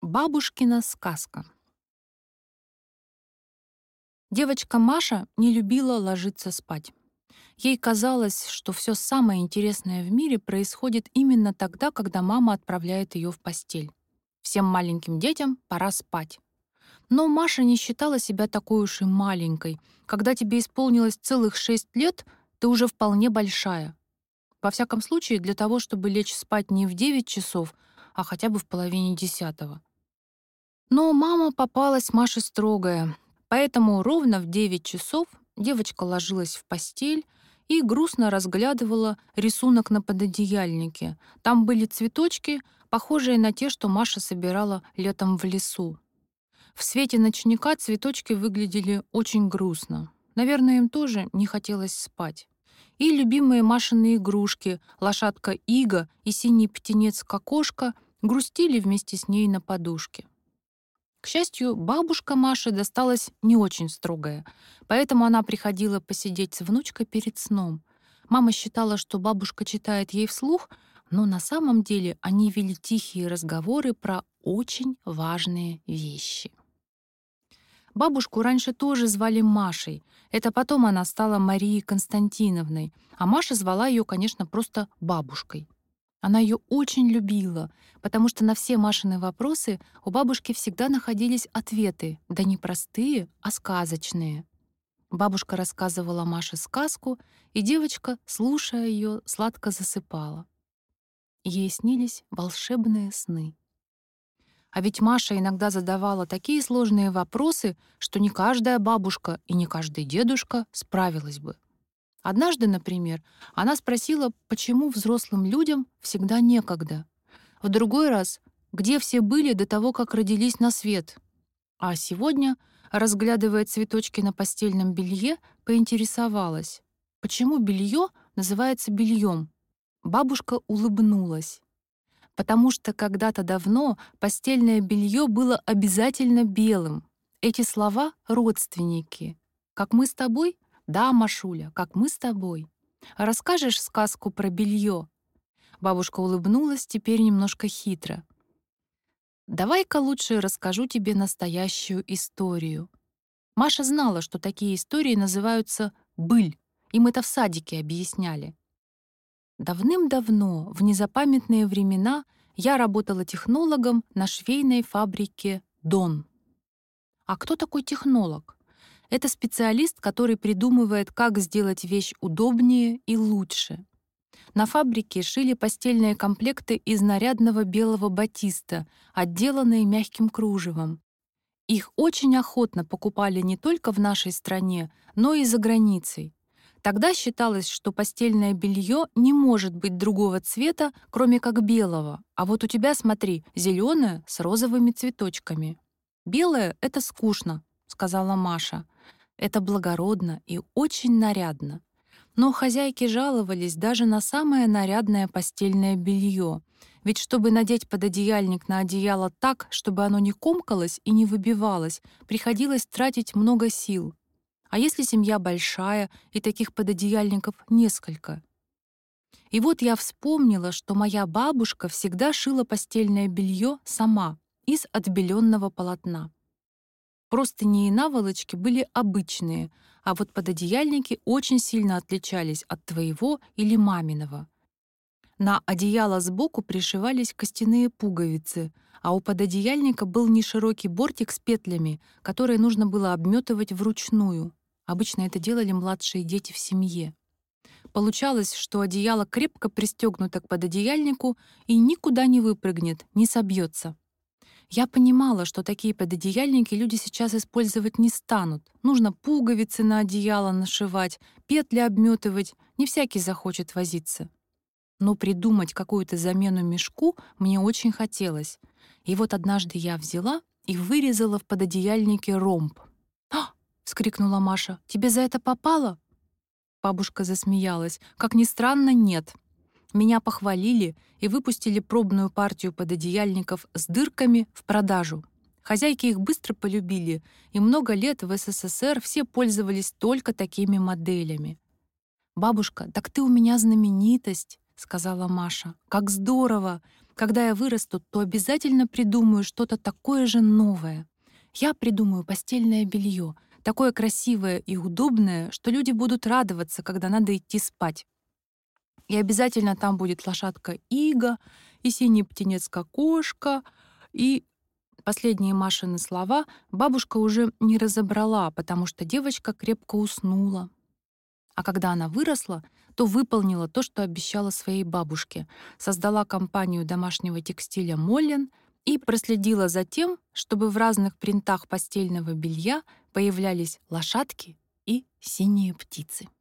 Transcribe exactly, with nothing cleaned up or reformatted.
Бабушкина сказка. Девочка Маша не любила ложиться спать. Ей казалось, что все самое интересное в мире происходит именно тогда, когда мама отправляет ее в постель. Всем маленьким детям пора спать. Но Маша не считала себя такой уж и маленькой. Когда тебе исполнилось целых шесть лет, ты уже вполне большая. Во всяком случае, для того, чтобы лечь спать не в девять часов, а хотя бы в половине десятого. Но мама попалась Маше строгая, поэтому ровно в девять часов девочка ложилась в постель и грустно разглядывала рисунок на пододеяльнике. Там были цветочки, похожие на те, что Маша собирала летом в лесу. В свете ночника цветочки выглядели очень грустно. Наверное, им тоже не хотелось спать. И любимые Машины игрушки, лошадка Ига и синий птенец Кокошка, грустили вместе с ней на подушке. К счастью, бабушка Маши досталась не очень строгая, поэтому она приходила посидеть с внучкой перед сном. Мама считала, что бабушка читает ей вслух, но на самом деле они вели тихие разговоры про очень важные вещи. Бабушку раньше тоже звали Машей. Это потом она стала Марией Константиновной, а Маша звала ее, конечно, просто бабушкой. Она ее очень любила, потому что на все Машины вопросы у бабушки всегда находились ответы, да не простые, а сказочные. Бабушка рассказывала Маше сказку, и девочка, слушая ее, сладко засыпала. Ей снились волшебные сны. А ведь Маша иногда задавала такие сложные вопросы, что не каждая бабушка и не каждый дедушка справилась бы. Однажды, например, она спросила, почему взрослым людям всегда некогда. В другой раз, где все были до того, как родились на свет. А сегодня, разглядывая цветочки на постельном белье, поинтересовалась, почему белье называется бельем. Бабушка улыбнулась. Потому что когда-то давно постельное белье было обязательно белым. Эти слова — родственники. Как мы с тобой? Да, Машуля, как мы с тобой. Расскажешь сказку про белье? Бабушка улыбнулась теперь немножко хитро. Давай-ка лучше расскажу тебе настоящую историю. Маша знала, что такие истории называются «быль». Им это в садике объясняли. Давным-давно, в незапамятные времена, я работала технологом на швейной фабрике «Дон». А кто такой технолог? Это специалист, который придумывает, как сделать вещь удобнее и лучше. На фабрике шили постельные комплекты из нарядного белого батиста, отделанные мягким кружевом. Их очень охотно покупали не только в нашей стране, но и за границей. Тогда считалось, что постельное белье не может быть другого цвета, кроме как белого. А вот у тебя, смотри, зеленое с розовыми цветочками. «Белое — это скучно», — сказала Маша. «Это благородно и очень нарядно». Но хозяйки жаловались даже на самое нарядное постельное белье. Ведь чтобы надеть пододеяльник на одеяло так, чтобы оно не комкалось и не выбивалось, приходилось тратить много сил. А если семья большая и таких пододеяльников несколько? И вот я вспомнила, что моя бабушка всегда шила постельное белье сама из отбеленного полотна. Простыни и наволочки были обычные, а вот пододеяльники очень сильно отличались от твоего или маминого. На одеяло сбоку пришивались костяные пуговицы, а у пододеяльника был неширокий бортик с петлями, которые нужно было обметывать вручную. Обычно это делали младшие дети в семье. Получалось, что одеяло крепко пристегнуто к пододеяльнику и никуда не выпрыгнет, не собьется. Я понимала, что такие пододеяльники люди сейчас использовать не станут. Нужно пуговицы на одеяло нашивать, петли обметывать, не всякий захочет возиться. Но придумать какую-то замену мешку мне очень хотелось. И вот однажды я взяла и вырезала в пододеяльнике ромб. «А!» — вскрикнула Маша. «Тебе за это попало?» Бабушка засмеялась. «Как ни странно, нет. Меня похвалили и выпустили пробную партию пододеяльников с дырками в продажу. Хозяйки их быстро полюбили, и много лет в СССР все пользовались только такими моделями. «Бабушка, так ты у меня знаменитость», — сказала Маша. «Как здорово! Когда я вырасту, то обязательно придумаю что-то такое же новое. Я придумаю постельное белье, такое красивое и удобное, что люди будут радоваться, когда надо идти спать. И обязательно там будет лошадка Ига, и синий птенец-кокошка, и последние Машины слова бабушка уже не разобрала, потому что девочка крепко уснула. А когда она выросла, то выполнила то, что обещала своей бабушке, создала компанию домашнего текстиля «Моллен» и проследила за тем, чтобы в разных принтах постельного белья появлялись лошадки и синие птицы.